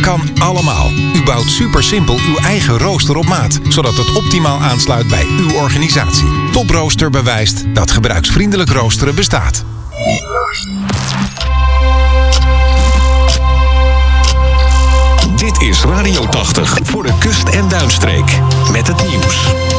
kan allemaal. U bouwt super simpel uw eigen rooster op maat, zodat het optimaal aansluit bij uw organisatie. Top Rooster bewijst dat gebruiksvriendelijk roosteren bestaat. Dit is Radio 80 voor de kust- en duinstreek. Met het nieuws.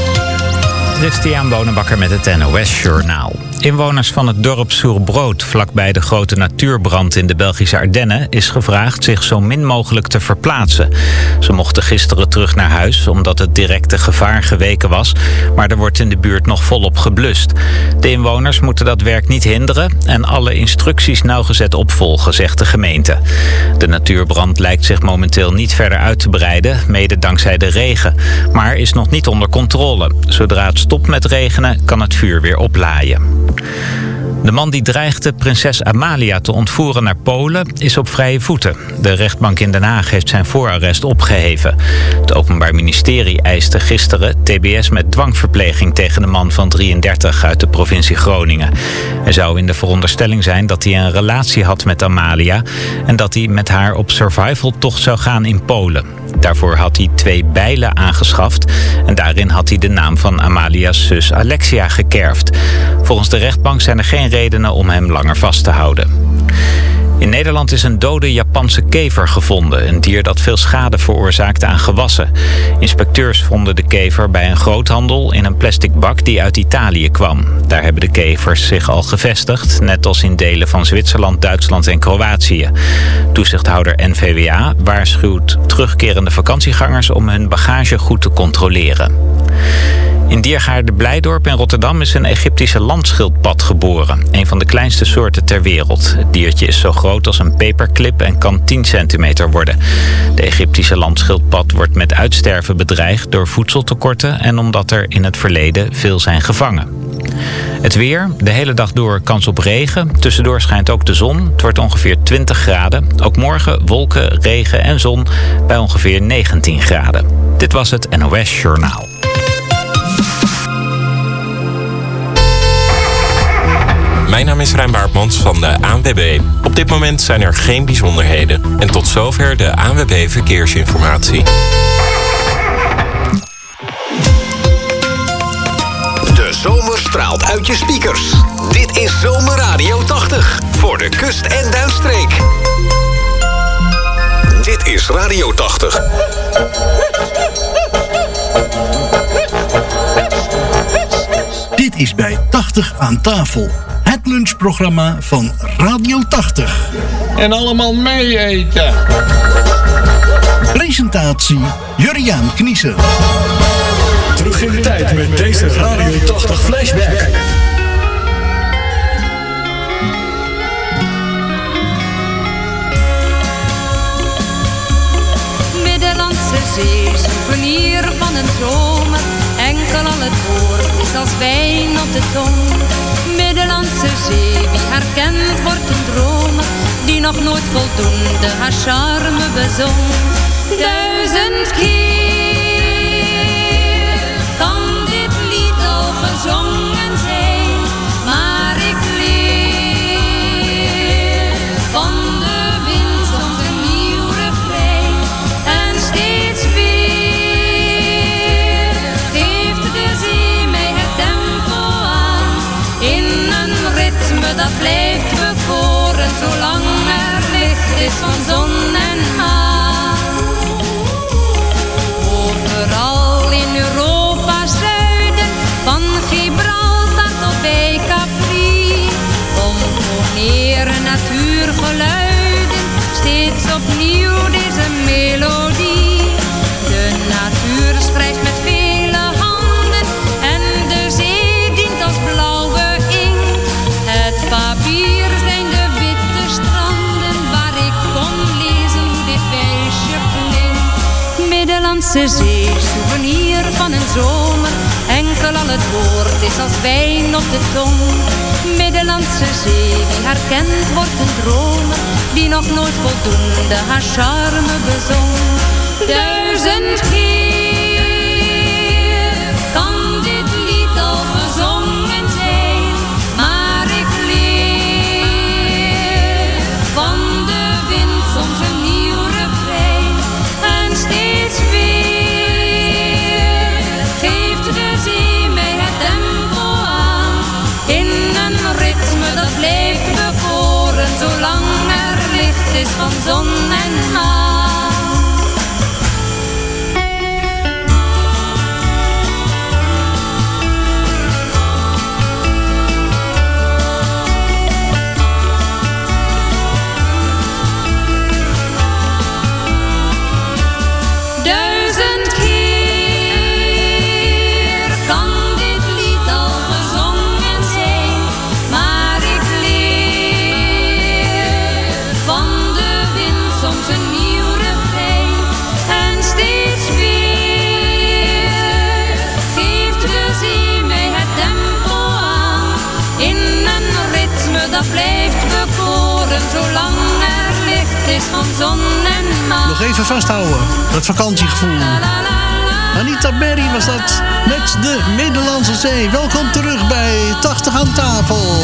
Christian Bonenbakker met het NOS Journaal. Inwoners van het dorp Soerbrood, vlakbij de grote natuurbrand in de Belgische Ardennen, is gevraagd zich zo min mogelijk te verplaatsen. Ze mochten gisteren terug naar huis omdat het directe gevaar geweken was, maar er wordt in de buurt nog volop geblust. De inwoners moeten dat werk niet hinderen en alle instructies nauwgezet opvolgen, zegt de gemeente. De natuurbrand lijkt zich momenteel niet verder uit te breiden, mede dankzij de regen, maar is nog niet onder controle. Zodra het stopt met regenen, kan het vuur weer oplaaien. De man die dreigde prinses Amalia te ontvoeren naar Polen is op vrije voeten. De rechtbank in Den Haag heeft zijn voorarrest opgeheven. Het Openbaar Ministerie eiste gisteren tbs met dwangverpleging tegen de man van 33 uit de provincie Groningen. Er zou in de veronderstelling zijn dat hij een relatie had met Amalia en dat hij met haar op survivaltocht zou gaan in Polen. Daarvoor had hij 2 bijlen aangeschaft en daarin had hij de naam van Amalia's zus Alexia gekerfd. Volgens de rechtbank zijn er geen redenen om hem langer vast te houden. In Nederland is een dode Japanse kever gevonden. Een dier dat veel schade veroorzaakte aan gewassen. Inspecteurs vonden de kever bij een groothandel in een plastic bak die uit Italië kwam. Daar hebben de kevers zich al gevestigd, net als in delen van Zwitserland, Duitsland en Kroatië. Toezichthouder NVWA waarschuwt terugkerende vakantiegangers om hun bagage goed te controleren. In Diergaarde Blijdorp in Rotterdam is een Egyptische landschildpad geboren. Een van de kleinste soorten ter wereld. Het diertje is zo groot als een paperclip en kan 10 centimeter worden. De Egyptische landschildpad wordt met uitsterven bedreigd door voedseltekorten en omdat er in het verleden veel zijn gevangen. Het weer, de hele dag door kans op regen. Tussendoor schijnt ook de zon. Het wordt ongeveer 20 graden. Ook morgen wolken, regen en zon bij ongeveer 19 graden. Dit was het NOS Journaal. Mijn naam is Rijn Baartmans van de ANWB. Op dit moment zijn er geen bijzonderheden. En tot zover de ANWB Verkeersinformatie. De zomer straalt uit je speakers. Dit is Zomerradio 80 voor de kust- en duinstreek. Dit is Radio 80. Dit is bij 80 aan tafel. Het lunchprogramma van Radio 80. En allemaal mee eten. Presentatie Jurriaan Kniessen. Terug in de tijd met deze Radio 80 flashback. Middellandse Zee, souvenir van een zomer. Enkel al het woord is als wijn op de tong. Middellandse Zee, wie haar kent wordt een dromer, die nog nooit voldoende haar charme bezong. 1000 keer kan dit lied al gezongen zijn, maar ik leer van de wind soms een nieuw refrein. En steeds weer geeft de zee mij het tempo aan, in een ritme dat blijft bekoren, zolang er licht is van zon en maan. Overal in Europa zuiden, van Gibraltar tot bij Capri, componeren natuurgeluiden steeds opnieuw deze melodie. De natuur schrijft met vele handen en de zee dient als blauwe inkt. Het papier zijn de witte stranden waar ik kon lezen hoe dit wijsje klinkt. Middellandse Zee, souvenir van een zomer. Enkel al het woord is als wijn op de tong. Middellandse Zee, wie haar kent wordt een dromer, die nog nooit voldoende haar charme bezong. 1000 keer kan dit lied al gezongen zijn, maar ik leer van de wind soms een nieuw refrein. is van zon en maan. Dat blijft bekoren zolang er licht is van zon en maan. Nog even vasthouden, dat vakantiegevoel. Anita Berry was dat met de Middellandse Zee. Welkom terug bij 80 aan tafel.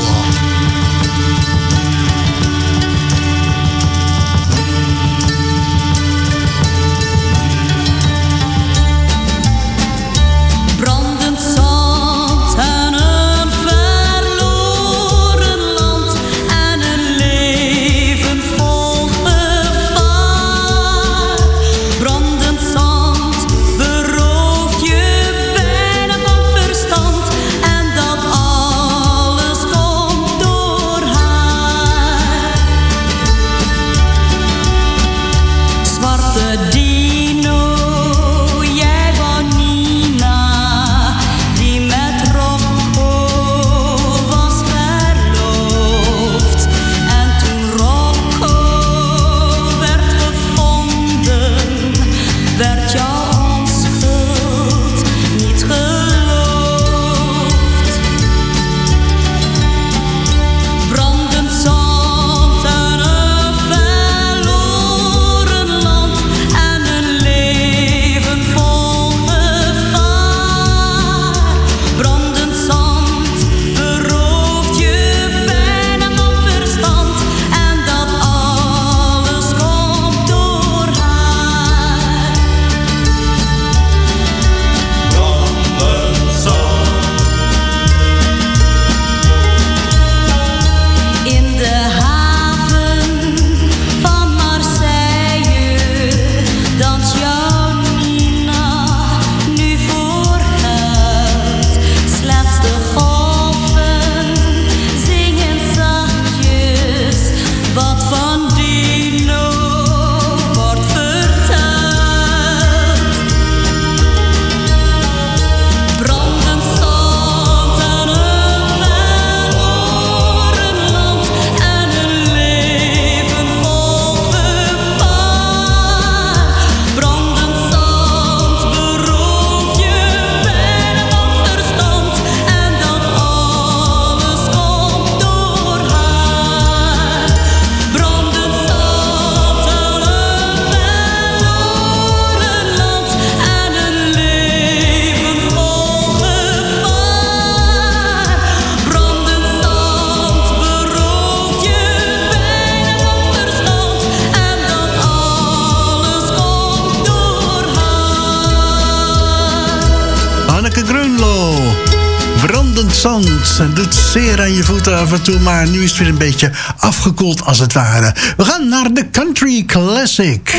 Het doet zeer aan je voeten af en toe, maar nu is het weer een beetje afgekoeld als het ware. We gaan naar de Country Classic.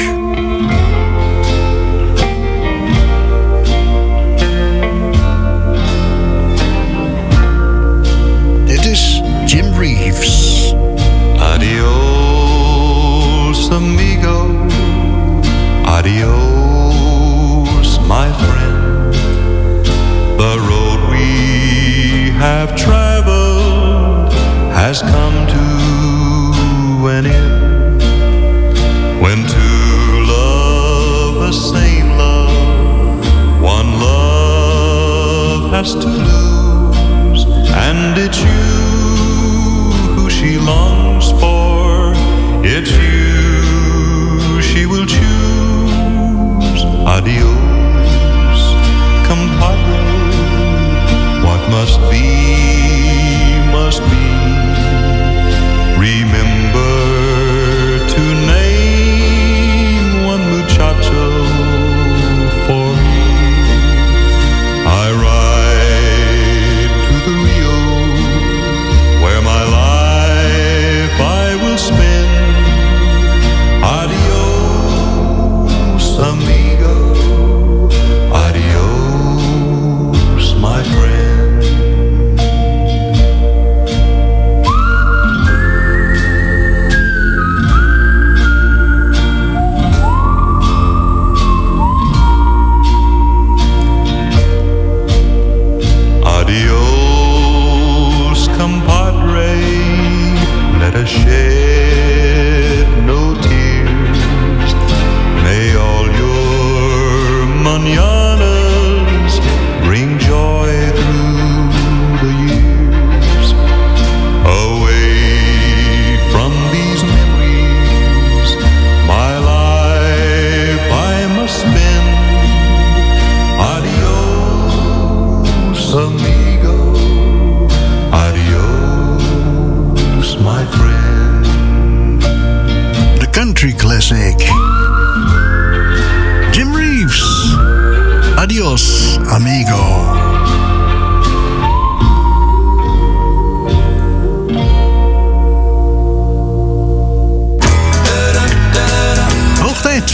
Dit is Jim Reeves. Adios, amigo. Adios, my friend. The road we have traveled has come to an end. When two love the same love, one love has to lose, and it's you who she longs for, it's you she will choose. Adios, compadre. What must be, must be. Remember to name one muchacho for me. I ride to the Rio, where my life I will spend.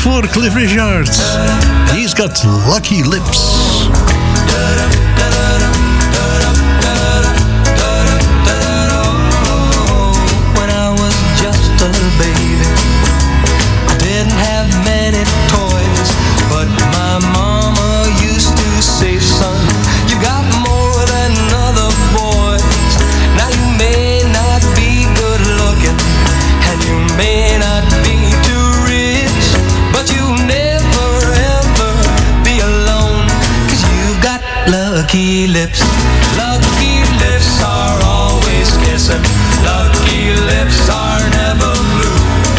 voor Cliff Richard. He's got lucky lips. When I was just a little baby, I didn't have many toys, but my mama used to say, son, you got more than other boys. Now you may not be good looking, and you may not be too rich, but you'll never ever be alone, 'cause you've got lucky lips. Lucky lips are always kissing. Lucky lips are never blue.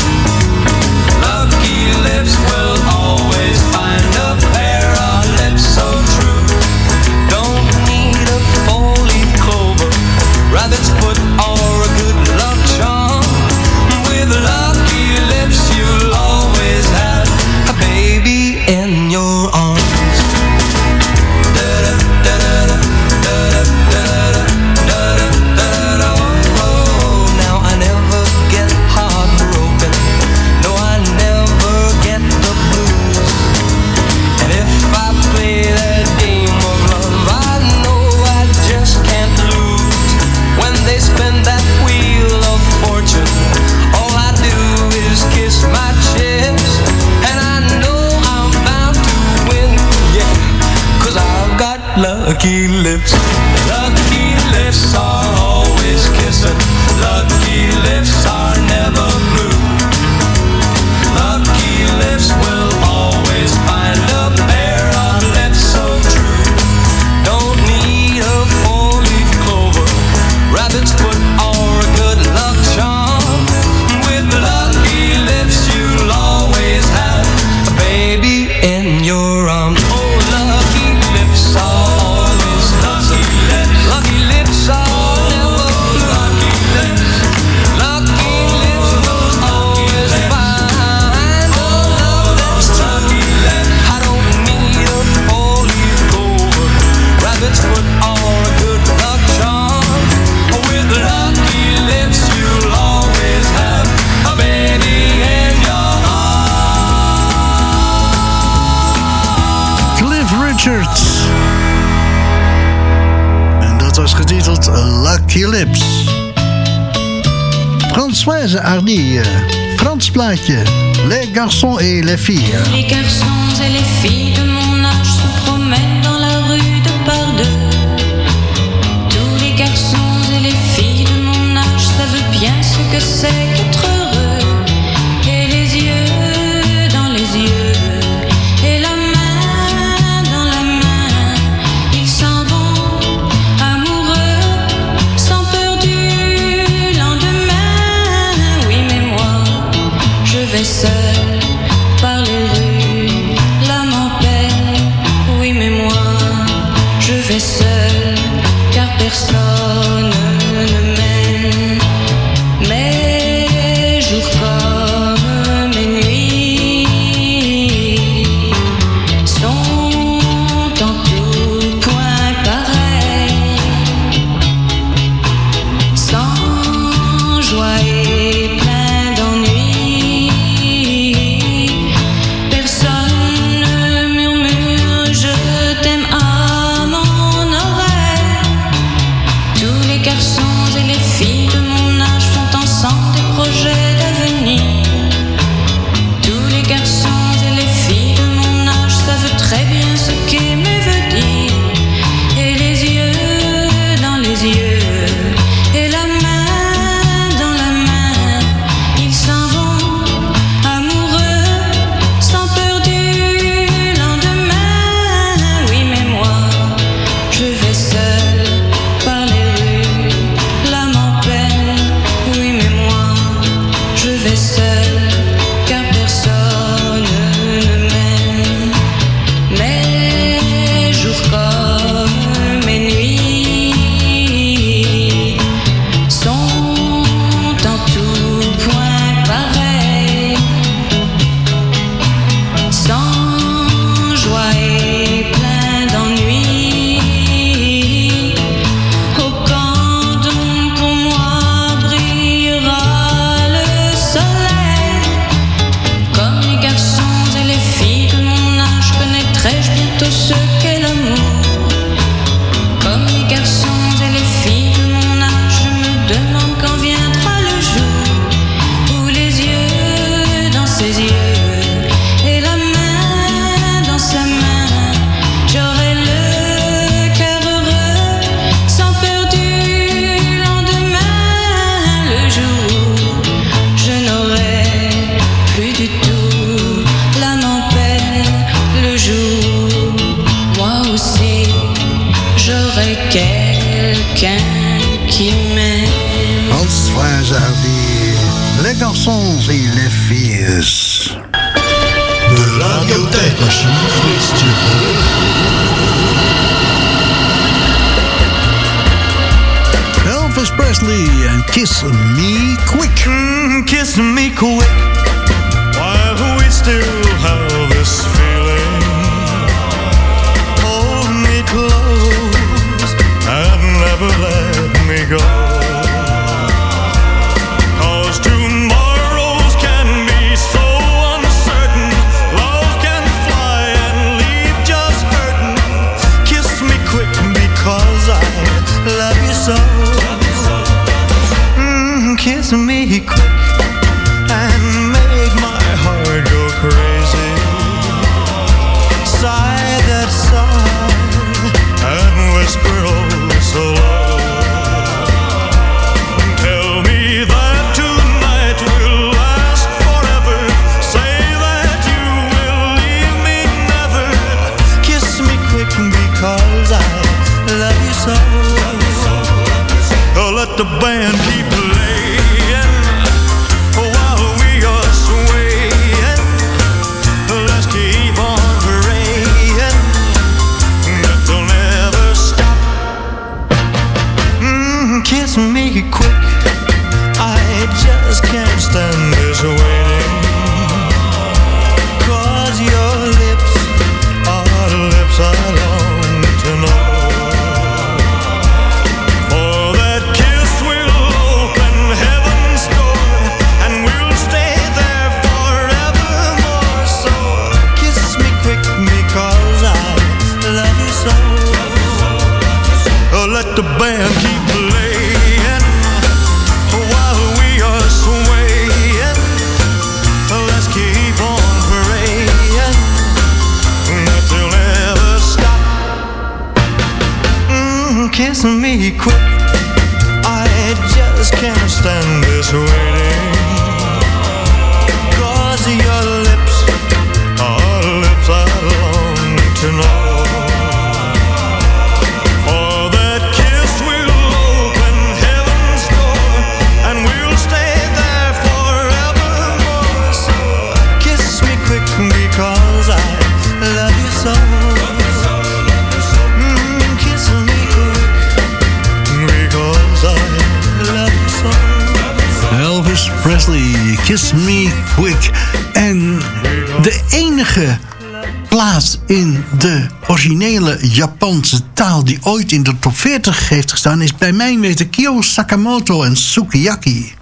Lucky lips will always find a pair of lips so true. Don't need a four-leaf clover, rabbit's foot, or a good luck charm. With lucky lips you'll always have a baby in your arms. Now I never get heartbroken, no, I never get the blues. And if I play that game of love, I know I just can't lose. When they spin that wheel of fortune, all I do is kiss my chips, and I know I'm bound to win, yeah, 'cause I've got lucky lips. Lucky lips are always kissing. Lucky lips are never blue. Lucky lips will always find a pair of lips so true. Don't need a four-leaf clover, rabbit's foot, or a good luck charm. With lucky lips you'll always have a baby in your arms. Oh, lucky lips are always lucky lips. Lucky lips are never blue. Lucky lips. Lucky lips will always find a love that's true. I don't need a four-leaf clover, rabbit's foot, or a good luck charm. With lucky lips you'll always have a baby in your arms. Cliff Richard. En dat was getiteld Lucky Lips. Françoise Hardy, Frans plaatje. Les garçons et les filles. Les garçons et les filles de mon âge se promènent dans la rue de par deux. Tous les garçons et les filles de mon âge savent bien ce que c'est qu'être heureux. Et les yeux dans les yeux, et la main dans la main, ils s'en vont amoureux, sans peur du lendemain. Oui, mais moi, je vais seul par les rues, l'âme en peine. Oui, mais moi, je vais seul, car personne ne m'aime. Mais quelqu'un qui m'aime. Bonsoir Jardy, les garçons et les filles. De radiotijdmachine flitst je terug. Elvis Presley and Kiss Me Quick. Kiss me quick while we still have this feeling. Hold me close and never let me go. 'Cause tomorrows can be so uncertain. Love can fly and leave just hurting. Kiss me quick because I love you so. Kiss me quick and make my heart go crazy. Sigh that sigh and whisper oh so low. Tell me that tonight will last forever. Say that you will leave me never. Kiss me quick because I love you so. Oh, let the band keep playing while we are swaying. Let's keep on praying that they'll never stop. Kiss me quick, I just can't stand this waiting. 'Cause your lips are the lips I long to know. Let the band keep playing while we are swaying. Let's keep on praying that they'll never stop. Kiss me quick, I just can't stand this waiting. 'Cause your lips are the lips I long to know. Because I love you so. Kiss me quick because I love you so. Elvis Presley, Kiss Me Quick. En de enige plaats in de originele Japanse taal die ooit in de top 40 heeft gestaan is bij mijn weten Kyo Sakamoto en Sukiyaki.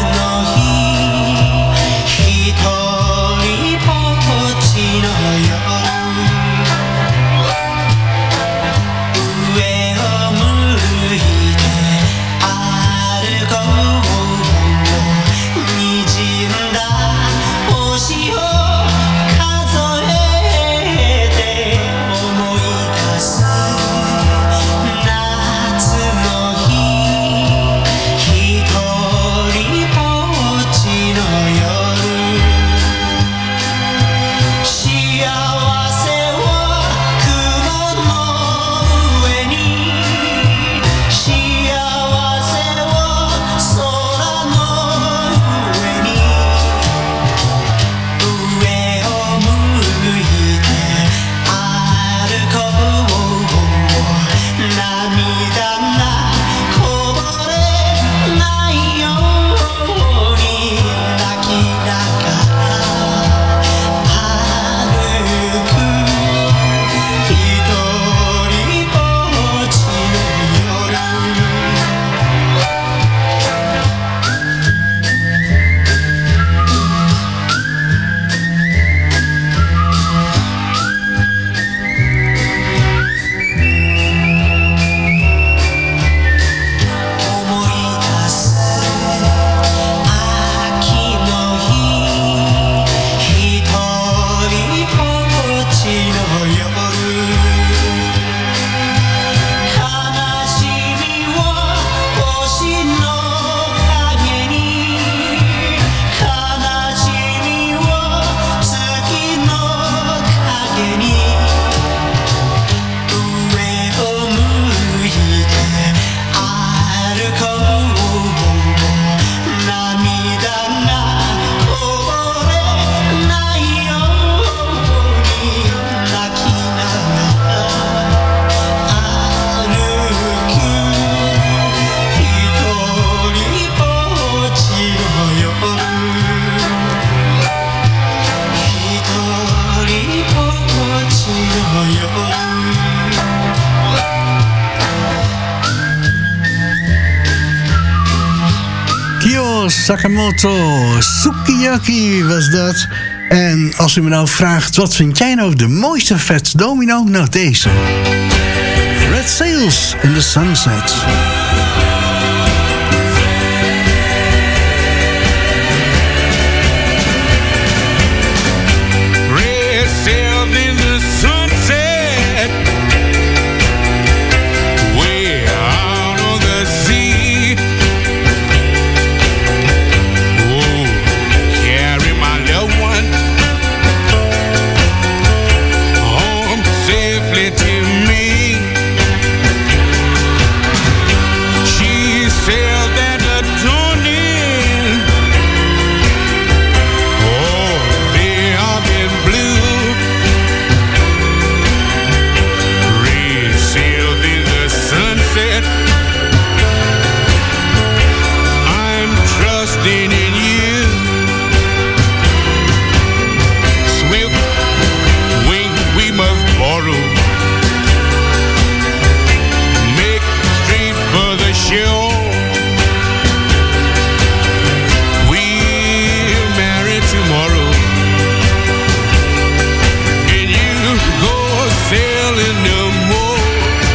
Hitorii pokochi no yo Ryo Sakamoto. Sukiyaki was dat. En als u me nou vraagt, wat vind jij nou de mooiste Fats Domino? Nou, deze. Red Sails in the Sunset. Red sails in the sunset, way out on the sea. Oh, carry my loved one home safely to me. She sailed at the dawning. Oh, they are in blue. Red sailed in the sunset. I'm trusting in you. Swift wing we must borrow. Make straight for the shore. We'll marry tomorrow, and you go sailing no more.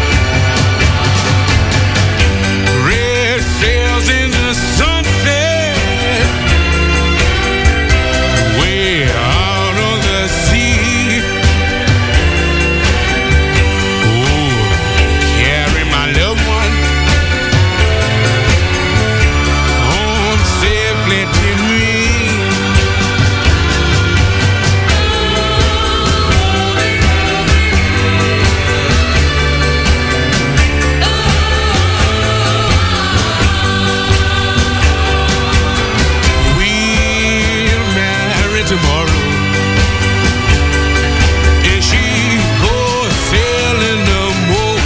Red sails in the sunset, way out on the sea. Oh, carry my loved one home safely to me. We'll marry tomorrow, and she goes sailing no more.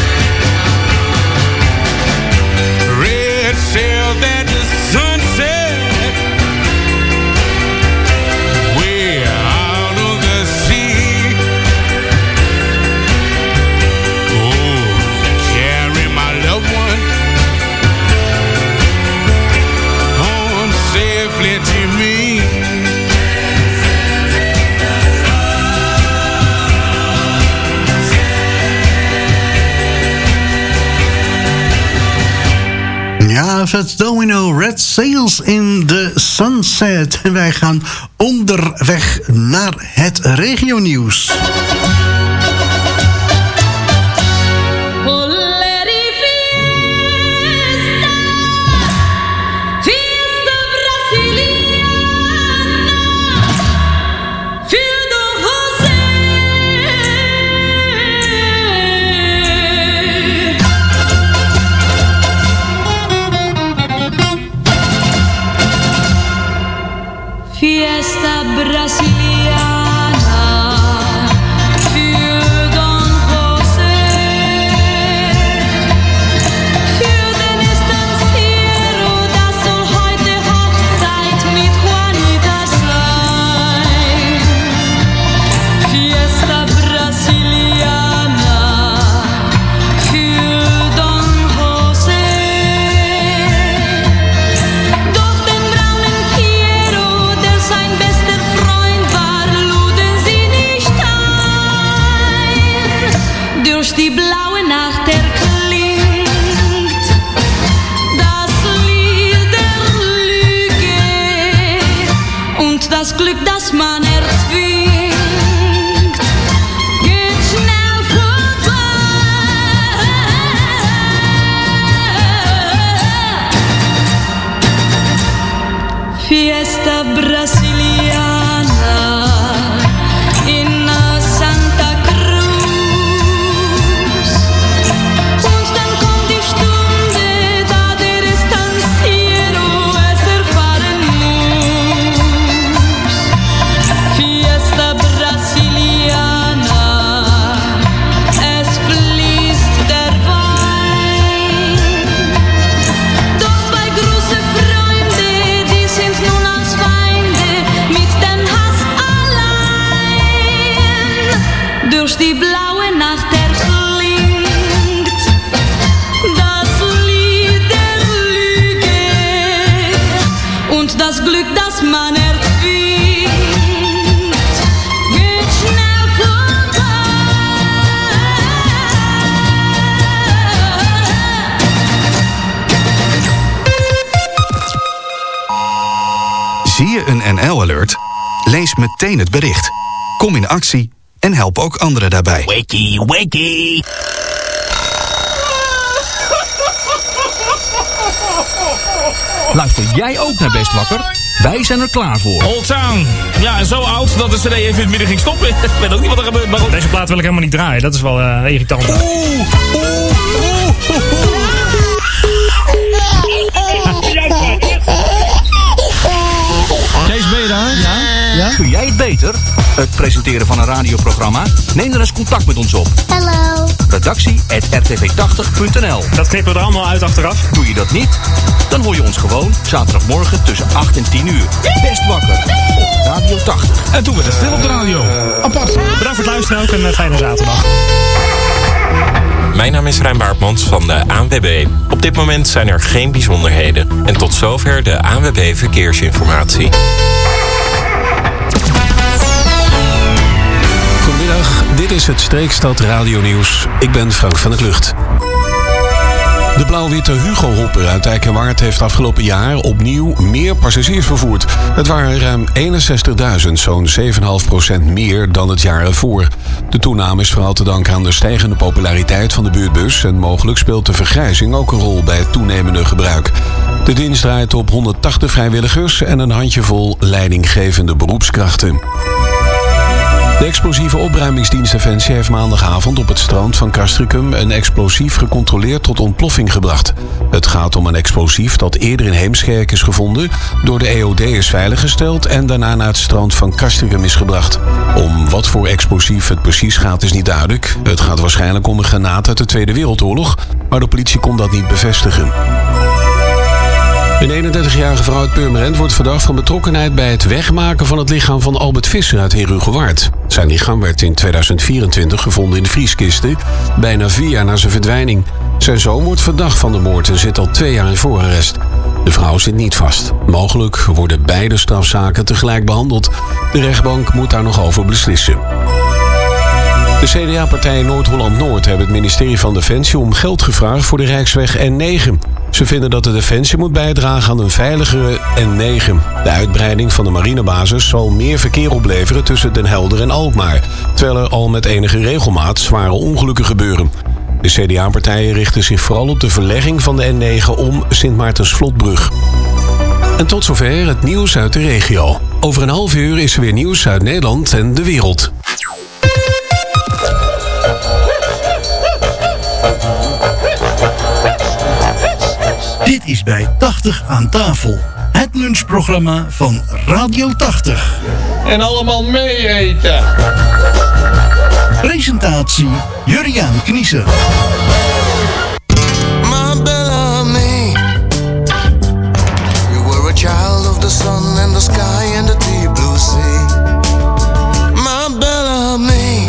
Red sails at the sunset, way out on the sea. Oh, carry my loved one home safely to me. Ja, Fats Domino, Red Sails in the Sunset. En wij gaan onderweg naar het regionieuws. Fiesta brasiliana, fio do rosé. Fiesta brasiliana, für Don José, für den Estanciero, das soll heute Hochzeit mit Juanita sein. Fiesta brasiliana, für Don José, doch den braunen Piero, der sein bester Freund war, luden sie nicht ein. Durch die blaue Nacht erklingt das Lied der Lüge und das Glück, das man erzwingt, geht schnell vorbei. Fiesta brasiliana in Santa Cruz. Und dann kommt die Stunde, da der Estanciero es erfahren muss. dass man erfindet, geht schnell vorbei. Zie je een NL-alert? Lees meteen het bericht. Kom in actie en help ook anderen daarbij. Wakey, wakey. Luister jij ook naar Best Wakker? Wij zijn er klaar voor. Old Town. Ja, zo oud dat de CD even in het midden ging stoppen. Ik weet ook niet wat er gebeurt. Maar goed. Deze plaat wil ik helemaal niet draaien. Dat is wel irritant. Kees, ben je daar? Ja? Kun jij het beter? Het presenteren van een radioprogramma? Neem dan eens contact met ons op. Hallo. Redactie@rtv80.nl. Dat knippen we er allemaal uit achteraf. Doe je dat niet? Dan hoor je ons gewoon zaterdagmorgen tussen 8 en 10 uur. Best Wakker op Radio 80. En toen werd het stil op de radio. Apart. Bedankt voor het luisteren ook en een fijne zaterdag. Mijn naam is Rijn Baartmans van de ANWB. Op dit moment zijn er geen bijzonderheden. En tot zover de ANWB Verkeersinformatie. Goedemiddag, dit is het Streekstad Radio Nieuws. Ik ben Frank van der Klucht. De blauw-witte Hugo Hopper uit Eikenwaard heeft afgelopen jaar opnieuw meer passagiers vervoerd. Het waren ruim 61.000, zo'n 7,5% meer dan het jaar ervoor. De toename is vooral te danken aan de stijgende populariteit van de buurtbus en mogelijk speelt de vergrijzing ook een rol bij het toenemende gebruik. De dienst draait op 180 vrijwilligers en een handjevol leidinggevende beroepskrachten. De explosieve opruimingsdienst Defensie heeft maandagavond op het strand van Castricum een explosief gecontroleerd tot ontploffing gebracht. Het gaat om een explosief dat eerder in Heemskerk is gevonden, door de EOD is veiliggesteld en daarna naar het strand van Castricum is gebracht. Om wat voor explosief het precies gaat is niet duidelijk. Het gaat waarschijnlijk om een granaat uit de Tweede Wereldoorlog, maar de politie kon dat niet bevestigen. Een 31-jarige vrouw uit Purmerend wordt verdacht van betrokkenheid bij het wegmaken van het lichaam van Albert Visser uit Herugewaard. Zijn lichaam werd in 2024 gevonden in de vrieskisten, bijna 4 jaar na zijn verdwijning. Zijn zoon wordt verdacht van de moord en zit al 2 jaar in voorarrest. De vrouw zit niet vast. Mogelijk worden beide strafzaken tegelijk behandeld. De rechtbank moet daar nog over beslissen. De CDA-partij in Noord-Holland-Noord hebben het ministerie van Defensie om geld gevraagd voor de Rijksweg N9. Ze vinden dat de Defensie moet bijdragen aan een veiligere N9. De uitbreiding van de marinebasis zal meer verkeer opleveren tussen Den Helder en Alkmaar, terwijl er al met enige regelmaat zware ongelukken gebeuren. De CDA-partijen richten zich vooral op de verlegging van de N9 om Sint Maartensvlotbrug. En tot zover het nieuws uit de regio. Over een half uur is er weer nieuws uit Nederland en de wereld. Dit is bij 80 aan tafel. Het lunchprogramma van Radio 80. En allemaal mee eten. Presentatie Jurriaan Kniezen. My Bellamy, you were a child of the sun and the sky and the deep blue sea. My Bellamy,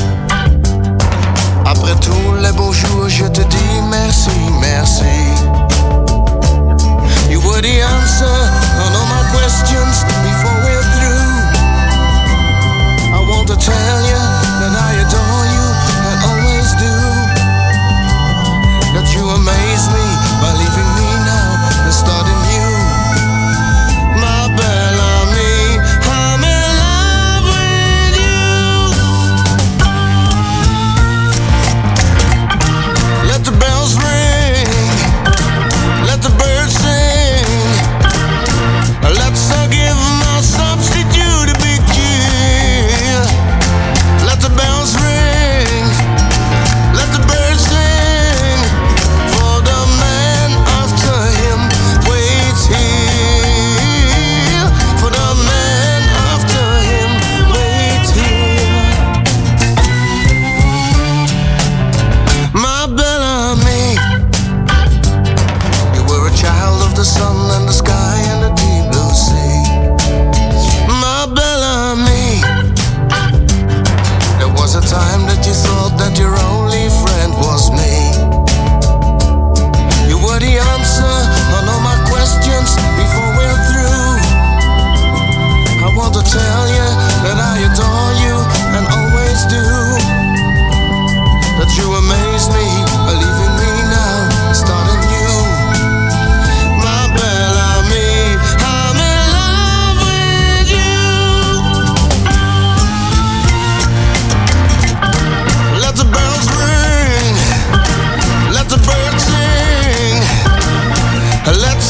après tous les beaux jours, je te dis merci, merci. You were the answer on all my questions before we're through. I want to tell you that I adore you, I always do.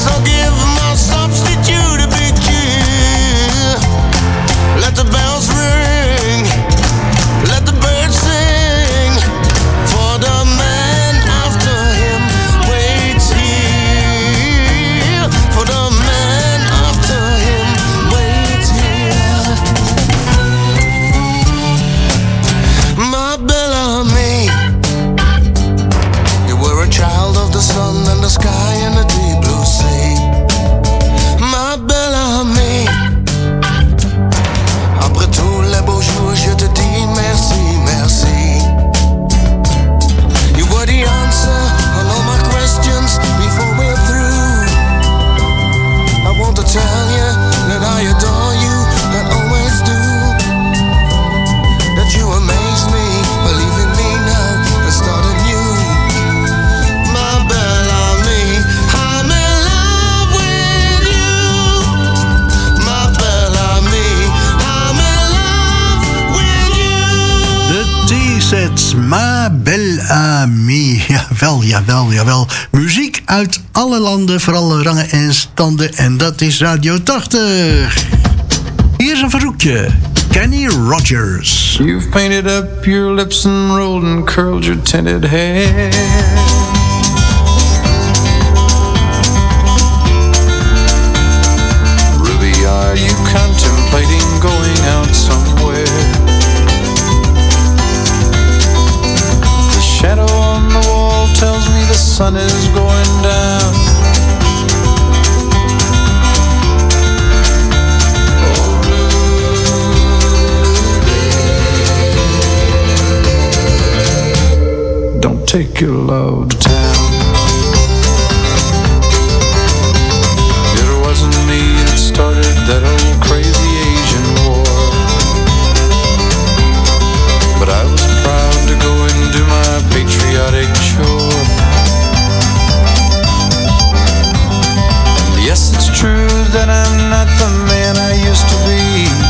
So give my substitute a big cheer. Let the bells ring, let the birds sing, for the man after him waits here. For the man after him waits here. My Bellamy, you were a child of the sun and the sky and the deep blue sea. Ma Bellamy, après tous les beaux jours, je te dis merci, merci. You were the answer on all my questions before we're through. I want to tell you that I adore you, I always do. That you amaze me, believe in me now, and start anew. My Bellamy, I'm in love with you. My Bellamy, I'm in love with you. De T-sets, Ma Bellamy. Jawel, jawel, jawel. Muziek uit alle landen, voor alle rangen en standen. En dat is Radio 80. Hier is een verzoekje. Kenny Rogers. You've painted up your lips and rolled and curled your tinted hair. Ruby, are you contemplating going out somewhere? The shadow on the wall tells me the sun is going down. Don't take your love to town. It wasn't me that started that old crazy Asian war, but I was proud to go and do my patriotic chore. And yes, it's true that I'm not the man I used to be.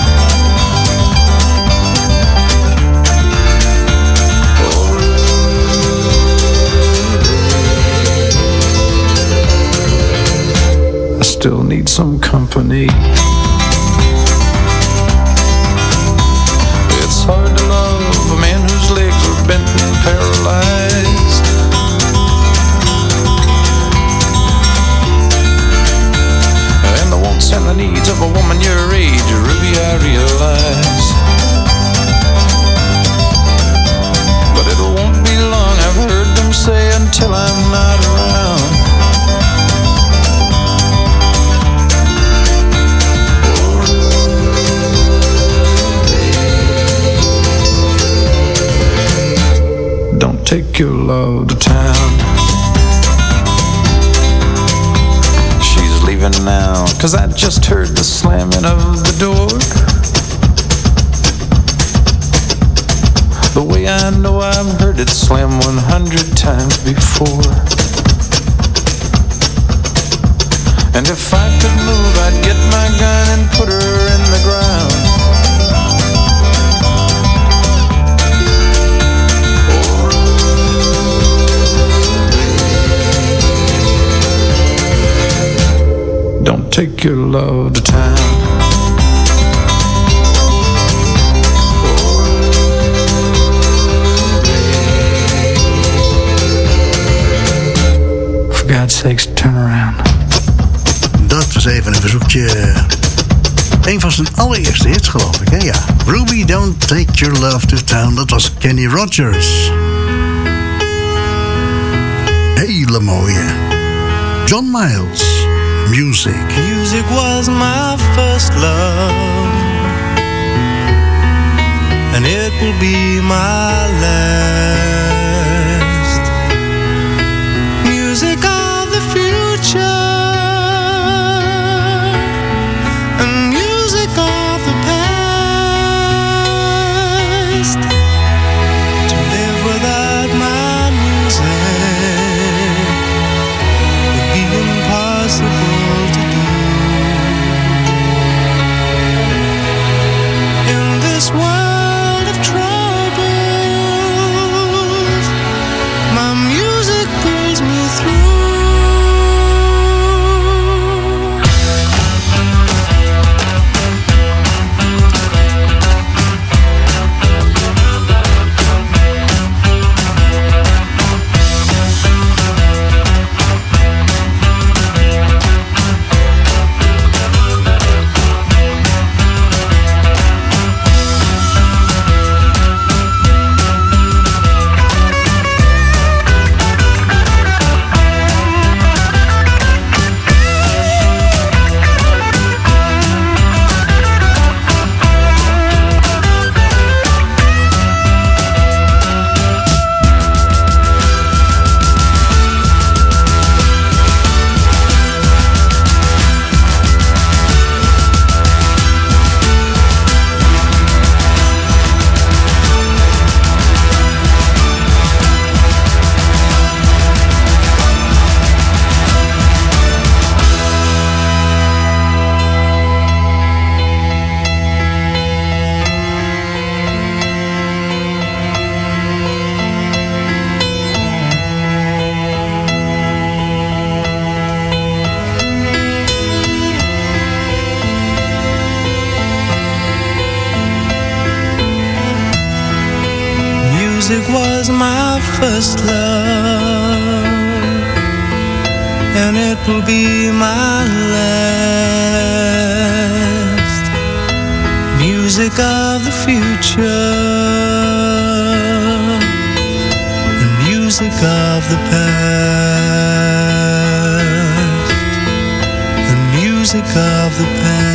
Still need some company. It's hard to love a man whose legs are bent and paralyzed. And the wants and the needs of a woman your age, Ruby, I realize. But it won't be long, I've heard them say, until I'm not around. Don't take your love to town. She's leaving now, 'cause I just heard the slamming of the door. The way I know I've heard it slam 100 times before. And if I could move, I'd get my gun and put her in the ground. Don't take your love to town. For God's sakes, turn around. Dat was even een verzoekje. Een van zijn allereerste hits, geloof ik, hè? Ja. Ruby, Don't Take Your Love to Town. Dat was Kenny Rogers. Hele mooie. John Miles. Music. Music was my first love, and it will be my last. Music of the future, and music of the past. To live without my music would be impossible. World of troubles, Music was my first love, and it will be my last. Music of the future, the music of the past, the music of the past.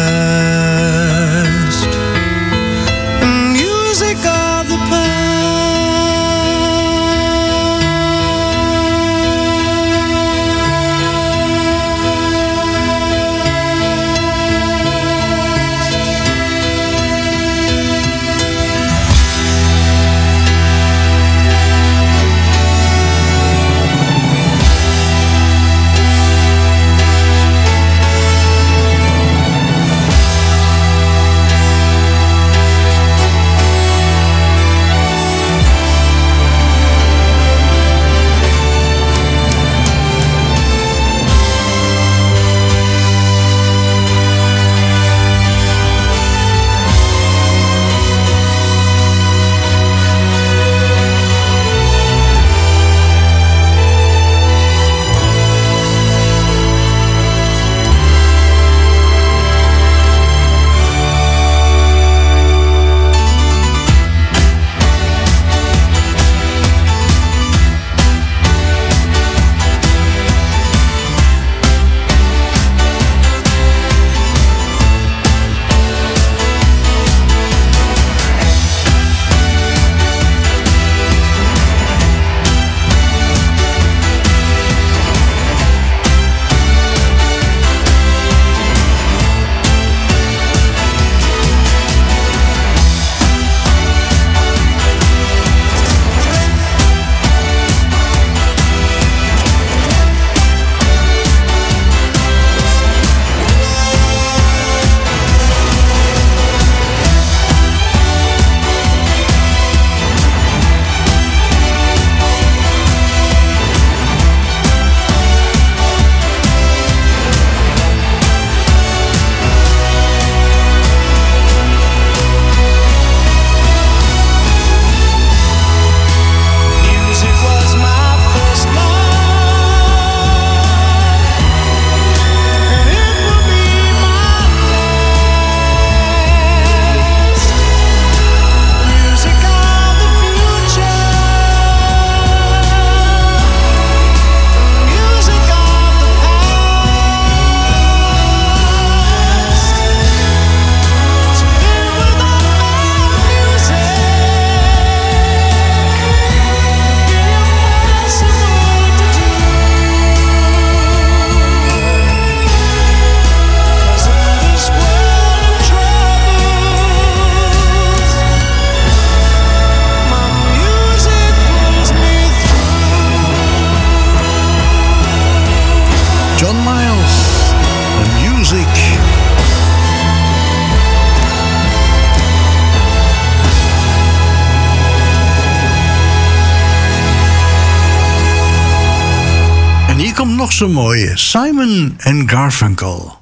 nog zo'n mooie. Simon en Garfunkel.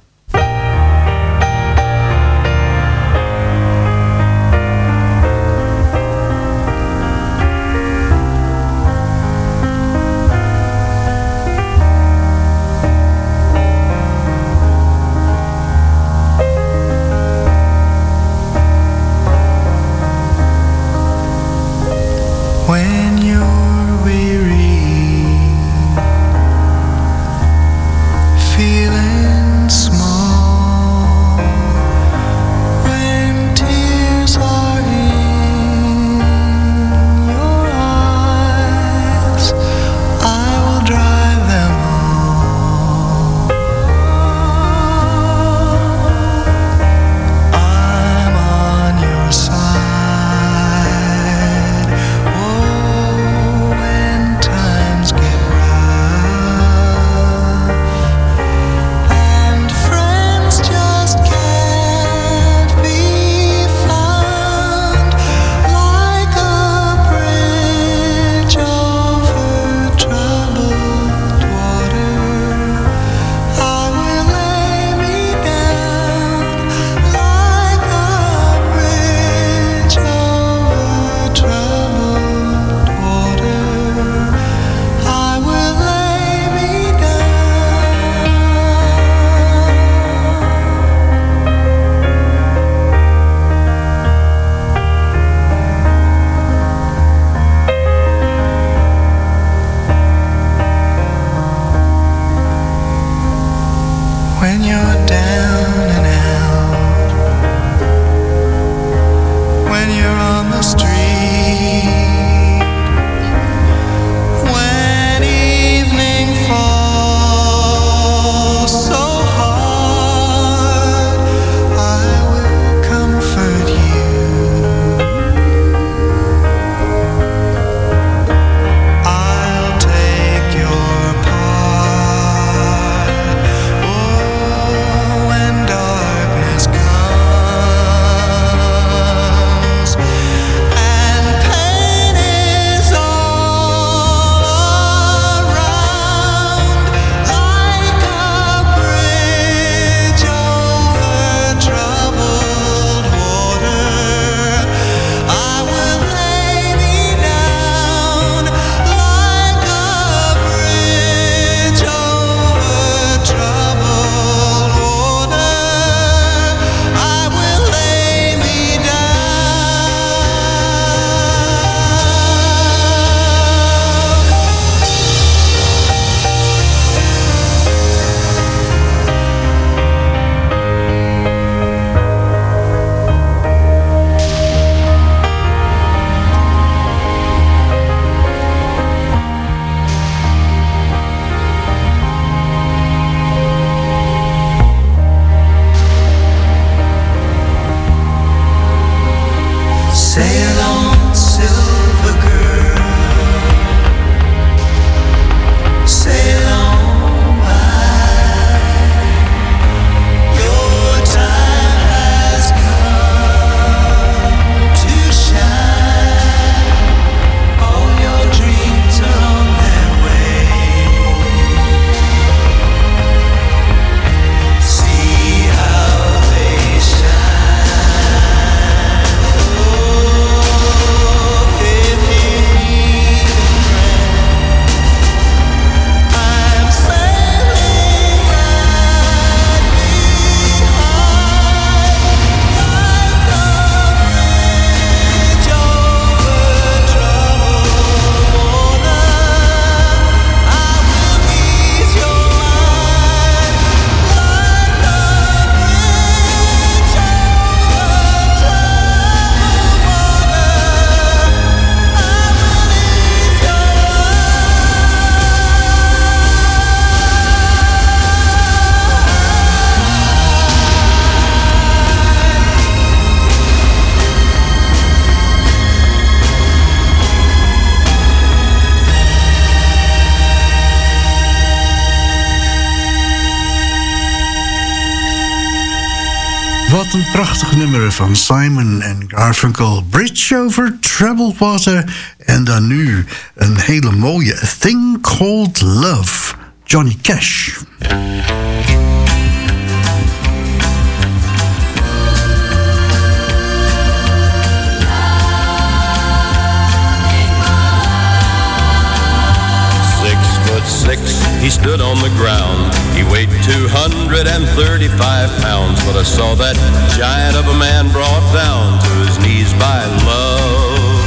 When you're weary, feeling small, Wat een prachtig nummer van Simon en Garfunkel. Bridge over Troubled Water. En dan nu een hele mooie A Thing Called Love. Johnny Cash. He stood on the ground. He weighed 235 pounds, but I saw that giant of a man brought down to his knees by love.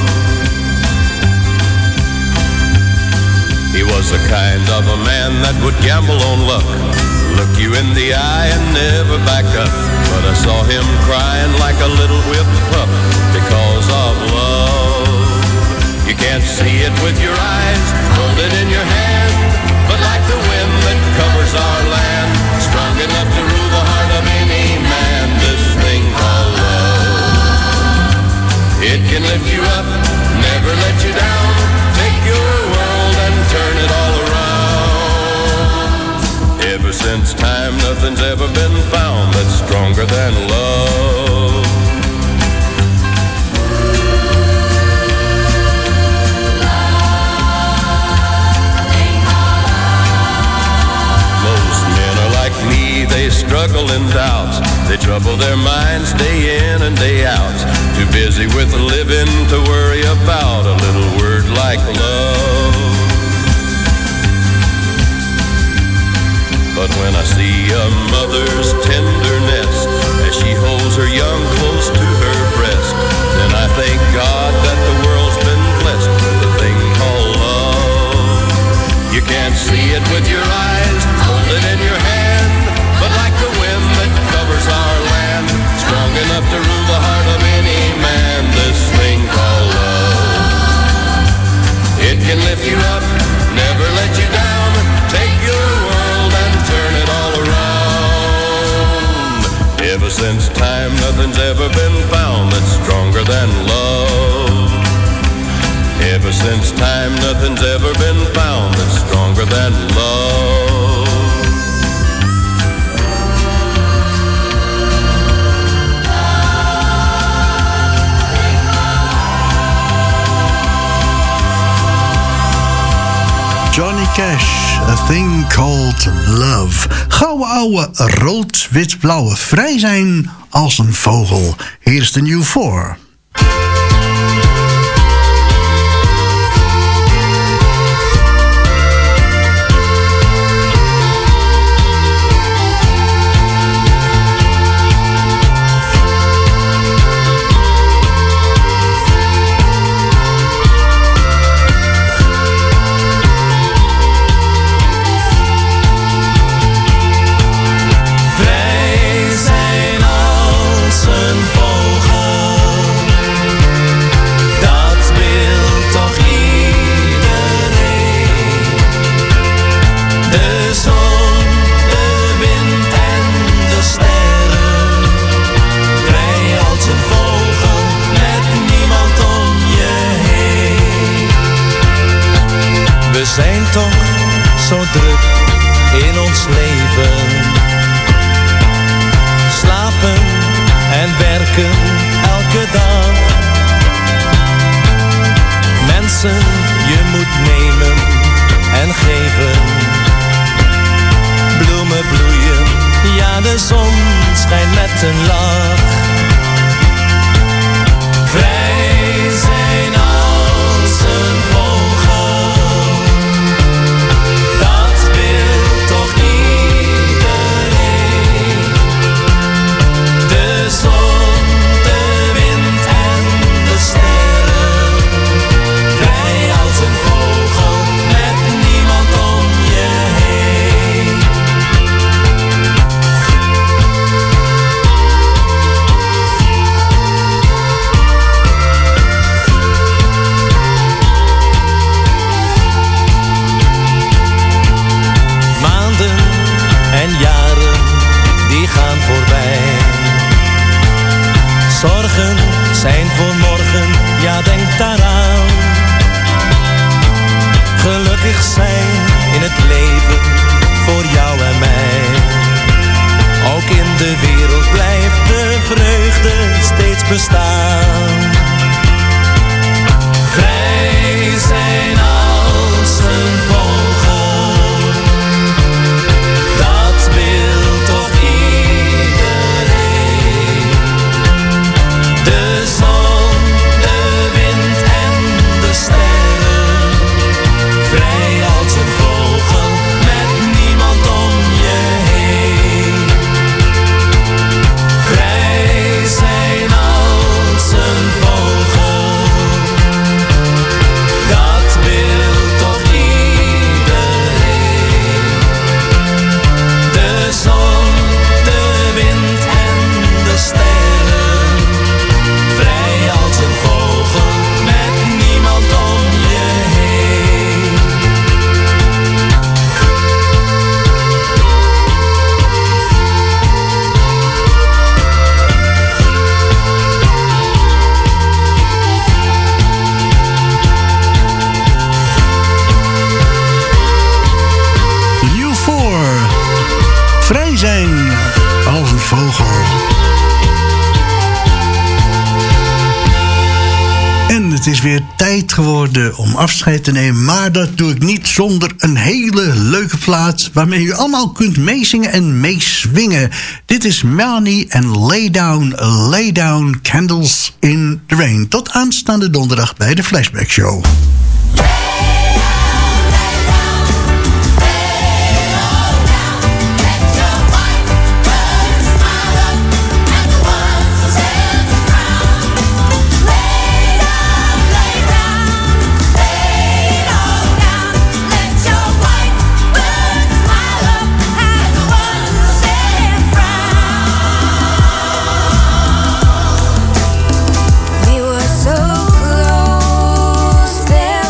He was the kind of a man that would gamble on luck, look you in the eye and never back up. But I saw him crying like a little whipped pup because of love. You can't see it with your eyes, hold it in your hand, but like the wind that covers our land, strong enough to rule the heart of any man, this thing called love. It can lift you up, never let you down, take your world and turn it all around. Ever since time, nothing's ever been found that's stronger than love. They struggle in doubt, they trouble their minds day in and day out, too busy with living to worry about a little word like love. But when I see a mother's tenderness as she holds her young close to her breast, then I thank God that the world's been blessed with a thing called love. You can't see it with your eyes, hold it in your hand, but like the wind that covers our land, strong enough to rule the heart of any man, this thing called love. It can lift you up, never let you down, take your world and turn it all around. Ever since time, nothing's ever been found that's stronger than love. Ever since time, nothing's ever been found that's stronger than love. Johnny Cash, A Thing Called Love. Gouden ouwe, rood, wit, blauwe, vrij zijn als een vogel. Hier is de New Four. We zijn toch zo druk in ons leven. Slapen en werken elke dag. Mensen, je moet nemen en geven. Bloemen bloeien, ja de zon schijnt met een lach. Vrij zijn als een vogel. bestaan. Vrij zijn als een vogel, dat wil toch iedereen. De zon, de wind en de sterren, vrij als een vogel met niemand om je heen. Vrij zijn als een vogel, dat wil toch iedereen. De zon, de wind en de sterren, vrij als een vogel met niemand om je heen. U4. Vrij zijn als een vogel. En het is weer tijd geworden om afscheid te nemen. Maar dat doe ik niet zonder een hele leuke plaat waarmee u allemaal kunt meezingen en meeswingen. Dit is Melanie en Lay Down Candles in the Rain. Tot aanstaande donderdag bij de Flashback Show. We were so close there.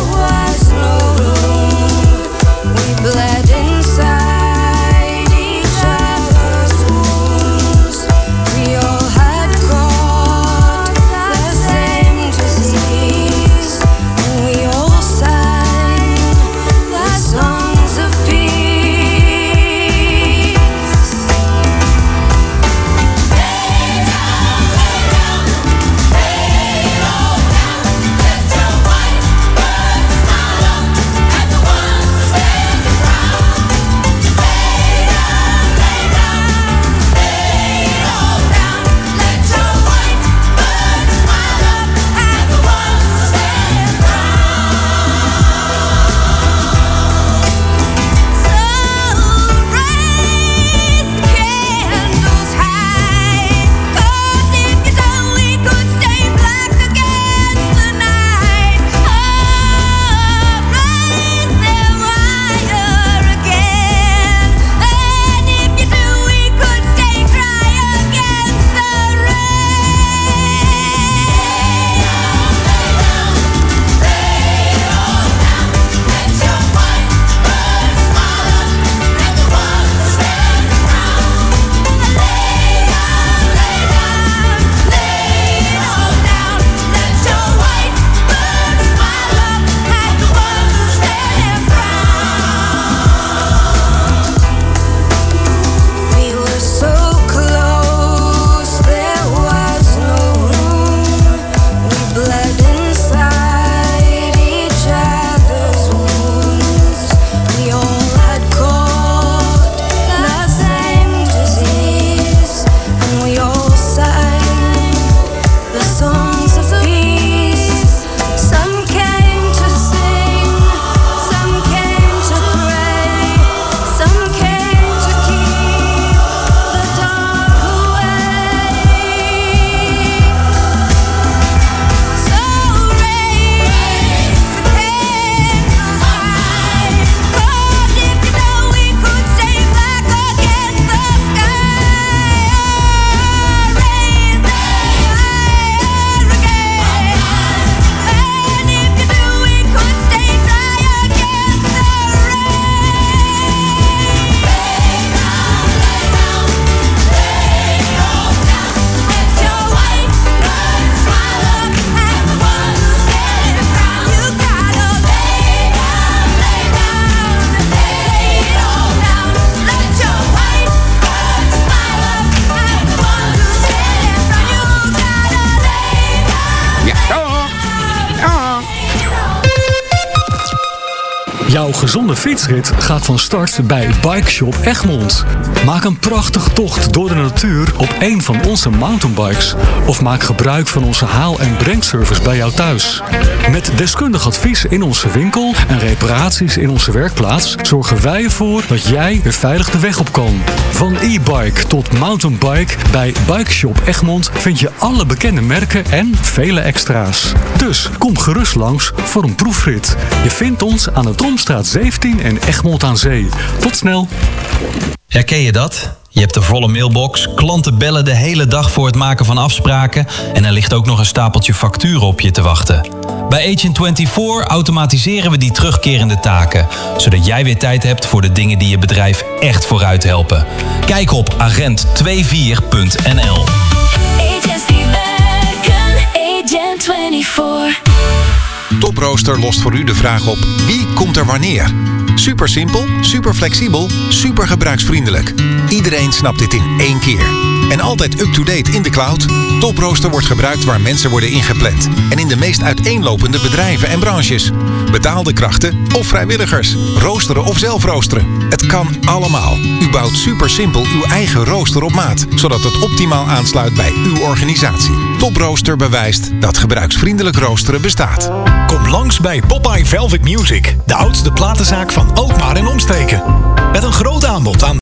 gezonde fietsrit gaat van start bij Bike Shop Egmond. Maak een prachtige tocht door de natuur op een van onze mountainbikes. Of maak gebruik van onze haal- en brengservice bij jou thuis. Met deskundig advies in onze winkel en reparaties in onze werkplaats zorgen wij ervoor dat jij weer veilig de weg op kan. Van e-bike tot mountainbike, bij Bike Shop Egmond vind je alle bekende merken en vele extra's. Dus kom gerust langs voor een proefrit. Je vindt ons aan de Tromstraat 17 in Egmond aan Zee. Tot snel! Herken je dat? Je hebt een volle mailbox, klanten bellen de hele dag voor het maken van afspraken en er ligt ook nog een stapeltje facturen op je te wachten. Bij Agent24 automatiseren we die terugkerende taken, zodat jij weer tijd hebt voor de dingen die je bedrijf echt vooruit helpen. Kijk op agent24.nl. Agents die werken, Agent24. Toprooster lost voor u de vraag op: wie komt er wanneer? Super simpel, super flexibel, super gebruiksvriendelijk. Iedereen snapt dit in één keer. En altijd up-to-date in de cloud. Toprooster wordt gebruikt waar mensen worden ingepland. En in de meest uiteenlopende bedrijven en branches. Betaalde krachten of vrijwilligers. Roosteren of zelf roosteren. Het kan allemaal. U bouwt super simpel uw eigen rooster op maat. Zodat het optimaal aansluit bij uw organisatie. Toprooster bewijst dat gebruiksvriendelijk roosteren bestaat. Kom langs bij Popeye Velvet Music. De oudste platenzaak van Alkmaar en omstreken. Met een groot aanbod aan